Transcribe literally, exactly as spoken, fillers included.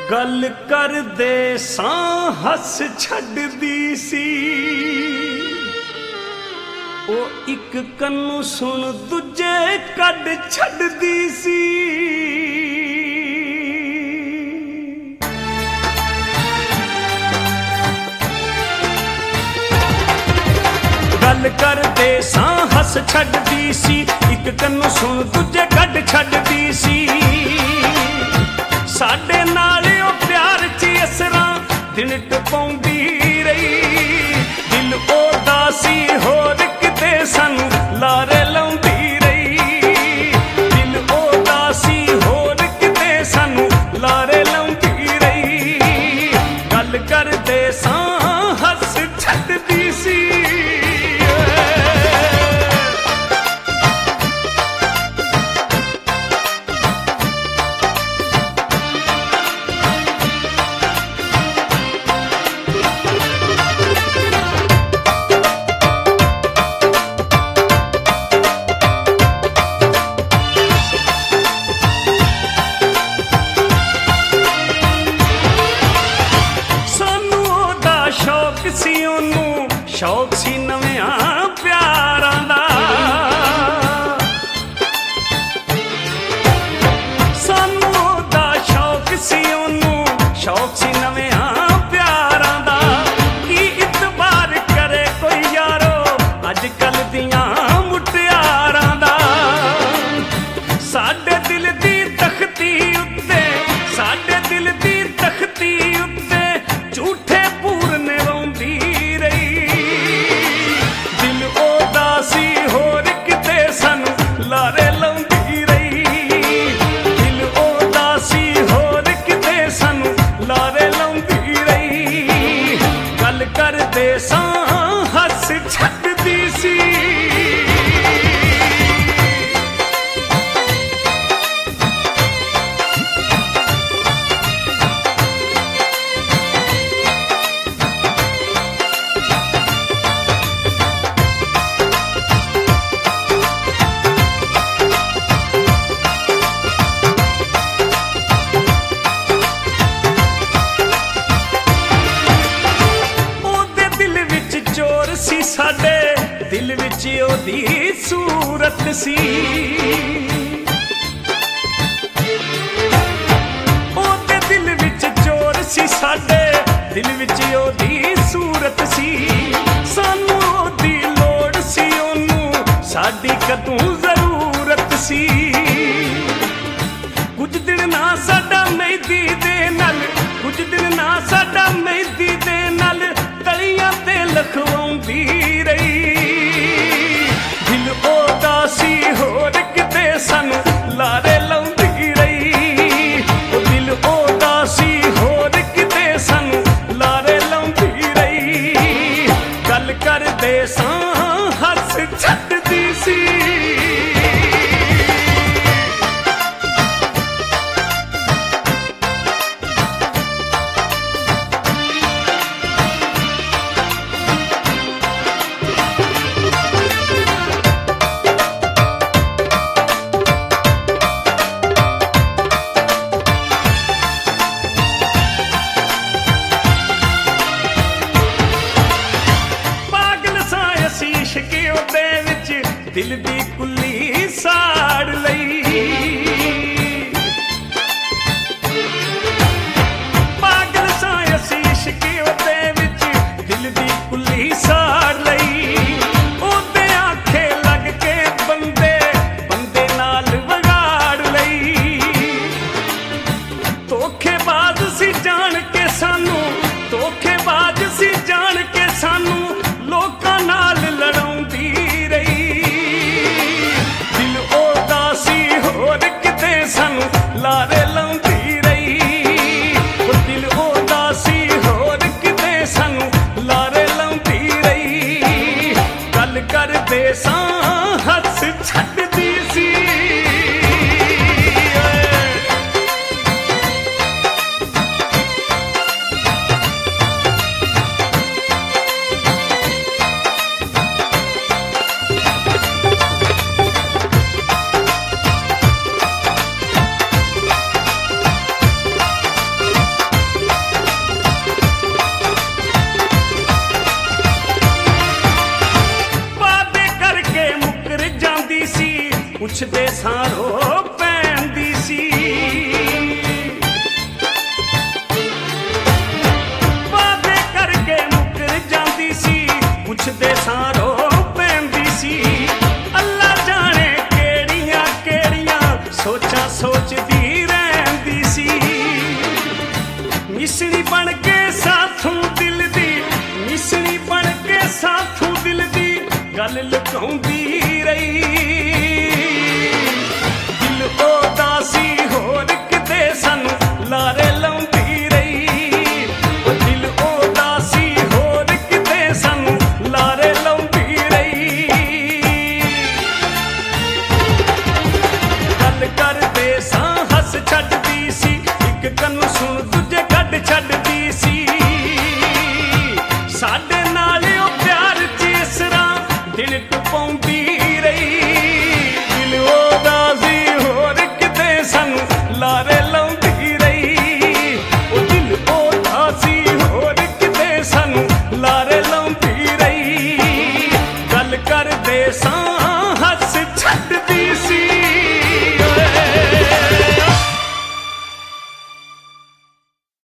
गल करदे सां हस छड्डदी सी, ओ इक कन्नू सुन दूजे कड छड्डदी सी। गल करदे सां हस छड्डदी सी, इक कन्नू सुन दूजे कड छड्डदी सी। साडे नाल ओ प्यार च असरां दिन टपाउंदी रही, दिल ओदा सी होर किते सानू लारे लाउंदी रही, दिल ओदा सी होर किते सानू लारे लाउंदी रही। गल करदे सां हस छड्डदी सी। शौक सी नव्यां प्यारां दा, सानू ओदा शौक सी ओनू शौक सी नव्यां प्यारां दा। की इतबार करे कोई यारो अजकल दियां मुटियारां दा। साडे दिल दी तख्ती उत्ते, साडे दिल दी तख्ती उत्ते झूठे पूरने रौंदी लारे लाउंदी रही, दिल ओदा सी होर किते सानू लारे लाउंदी रही। गल करदे सां हस छड्डदी सी। सी साडे दिल विच ओदी सूरत सी, ओदे दिल विच चोर सी साडे दिल विच ओदी सूरत सी। सानू ओदी लोड़ सी ओनू साडी कदों जरूरत सी। कुछ दिन ना साडा मेहंदी दे नाल, कुछ दिन ना साडा मेहंदी दे नाल तलियां ते लखवाउंदी रही, दिल ओदा सी होर किते सानू लारे लाउंदी रही, दिल ओदा सी होर किते सानू लारे लाउंदी रही। गल करदे सां हस छड्डदी सी। दिल दी कुल्ली साड़ लई, पागल सां असी इश्क ओदे विच दिल दी कुल्ली साड़ लई। ओदे आखे लग के बंदे बंदे नाल विगाड़ लई। धोखेबाज सी जान के सानू, धोखेबाज सी जान के सानू लोकां नाल लड़ाउंदी रही, सानू लारे लाउंदी रही, दिल ओदा सी होर किते सानू लारे लाउंदी रही। गल करदे सां हस छड्डदी सी। ਸੋਚਦੀ ਰਹਿੰਦੀ ਸੀ ਮਿਸਣੀ ਬਣ ਕੇ ਸਾਥੋਂ ਦਿਲ ਦੀ ਮਿਸਣੀ ਬਣ ਕੇ ਸਾਥੋਂ ਦਿਲ ਦੀ ਗੱਲ ਲੁਕਾਉਂਦੀ ਰਹੀ